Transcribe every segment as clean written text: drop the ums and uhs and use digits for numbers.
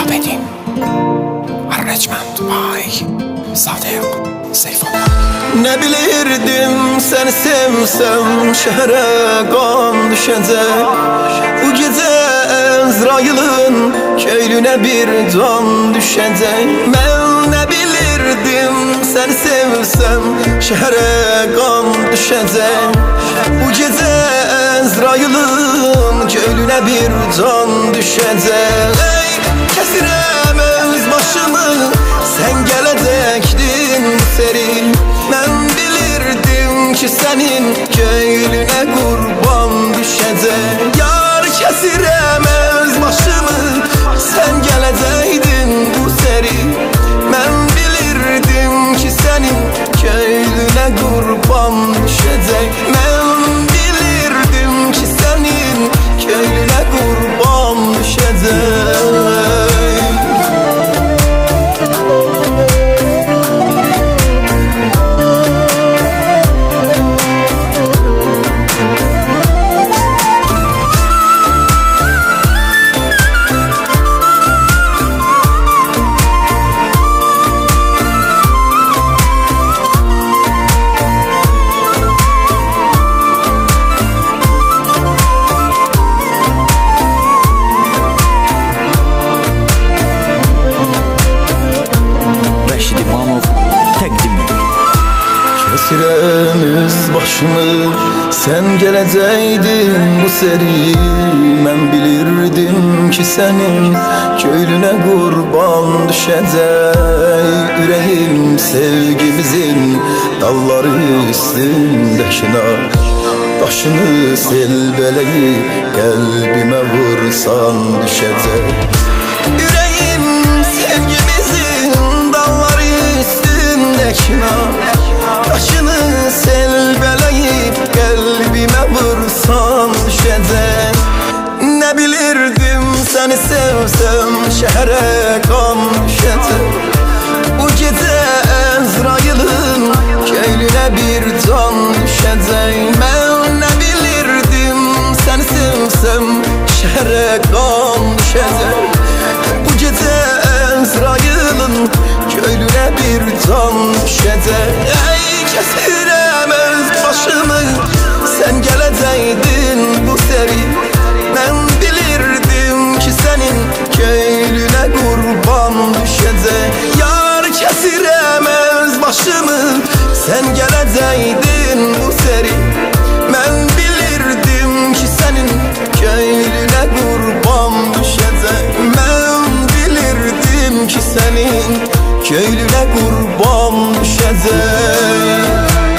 Abedin Arrecmend Bay Sadiq Seyfullah. Ne bilirdim seni sevsem şehre kan düşecek. Bu gece Ezrail'in köylüne bir can düşecek. Ben ne bilirdim seni sevsem şehre kan düşecek. Bu gece Ezrail'in köylüne bir can düşecek. Ey kesirem öz başımı sen gelecektin seri. Ben bilirdim ki senin köylüne kurban düşecek. Yar kesiremez başımı sen gelecektin bu seri. Ben bilirdim ki senin köylüne kurban düşecek. Ben bilirdim ki senin köylüne kurban düşecek. Kesiremiz başımı sen geleceydin bu seri. Ben bilirdim ki senin köylüne kurban düşecek. Yüreğim sevgimizin dalları üstünde şınar. Taşını selbeleyip kalbime vursan düşecek. Yüreğim sevgimizin dalları üstünde şınar. Taşını selbeleyip kalbime vursan düşecek. Ne bilirdim seni sevsem şehre kan düşecek. Bu gece Ezrail'in köylüne bir can düşecek. Ben ne bilirdim seni sevsem şehre kan düşecek. Bu gece Ezrail'in köylüne bir can düşecek. Kesiremez başımı sen geleceydin bu seri. Ben bilirdim ki senin köylüne kurban düşecek. Yar kesiremez başımı sen geleceydin bu seri. Ben bilirdim ki senin köylüne kurban düşecek. Ben bilirdim ki senin köylüne kurban düşecek.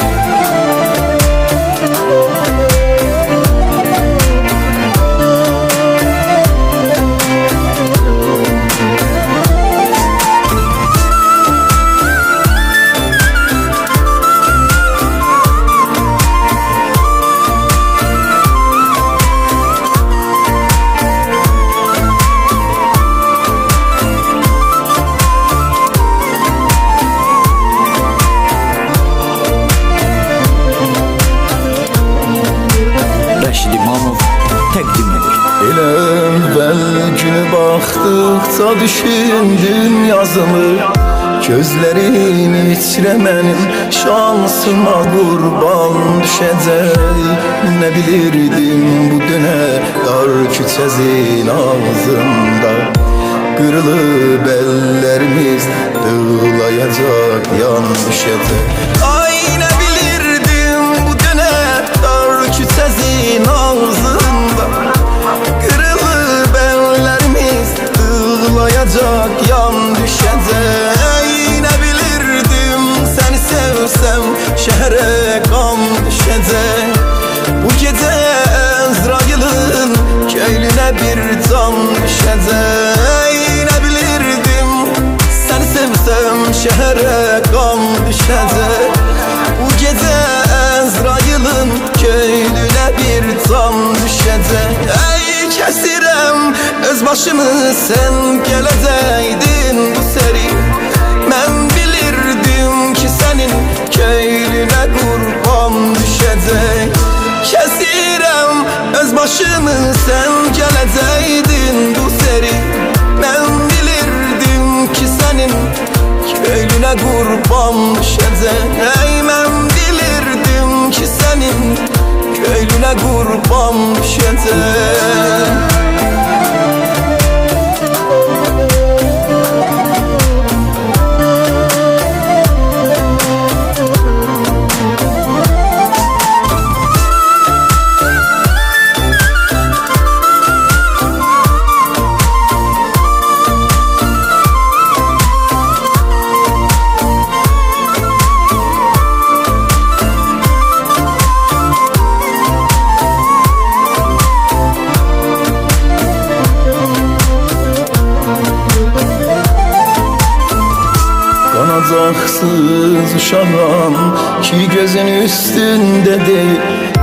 Evvel günü baktıkça düşündüm yazımı. Gözlerini içremenin şansıma kurban düşecek. Ne bilirdim bu döne dar küçezin ağzında. Kırılıp ellerimiz dağılayacak yan düşecek. Ay ne bilirdim bu döne dar küçezin ağzında. Kırılıp ellerimiz dağılayacak yan düşecek. Ne bilirdim seni sevsem şehre kan düşecek. Bu gece Ezrail'in köylüne bir can düşecek. Ne bilirdim seni sevsem şehre kan düşecek. Bu gece Ezrail'in köylüne bir can düşecek. Ey kesirem öz başımı sen geleceydin bu seri. Ben bilirdim ki senin köylüne kurban düşecek. Kesirem öz başımı sen geleceydin bu seri. Ben bilirdim qurban düşəcək. Ey mən bilirdim ki sənin köylünə qurban düşəcək. Qanacaksız uşağım ki gözün üstünde değil,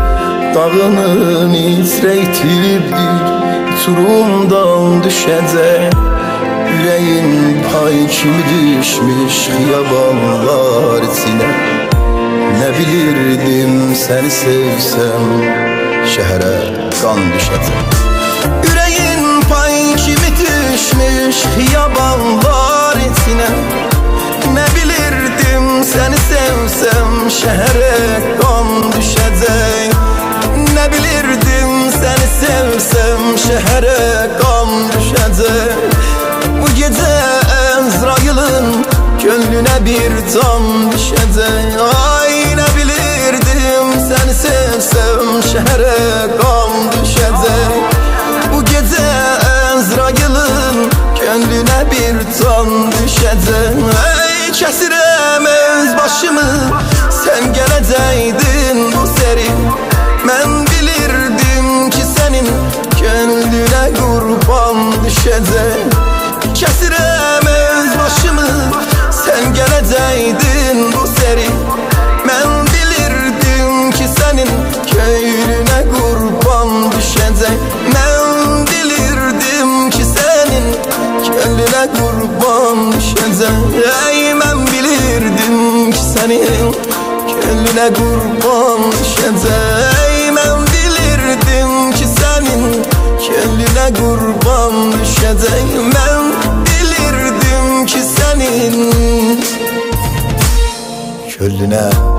dağını titreytibdir, turumdan düşecek. Yüreğin pay kimi düşmüş xiyabanlar içine. Ne bilirdim seni sevsem şehre kan düşecek. Yüreğin pay kimi düşmüş xiyabanlar içine. Ne bilirdim seni sevsem şehre kan düşecek. Ne bilirdim seni sevsem şehre kan düşecek. Bu gece Ezrail'in gönlüne bir tam düşecek. Ay ne bilirdim seni sevsem şehre kan düşecek. Bu gece Ezrail'in gönlüne bir tam düşecek. Kəsirəm öz başımı, sən gələcəydin bu seri. Mən bilirdim ki sənin gönlünə qurban düşəcək. Kəsirəm öz başımı, sən gələcəydin bu seri. Mən bilirdim ki sənin köylünə qurban düşəcək. Mən bilirdim ki sənin gönlünə qurban düşəcək. Ey mən bilirdim ki sənin gönlünə qurban düşəcək. Mən bilirdim ki sənin gönlünə qurban düşəcək. Mən bilirdim ki sənin gönlünə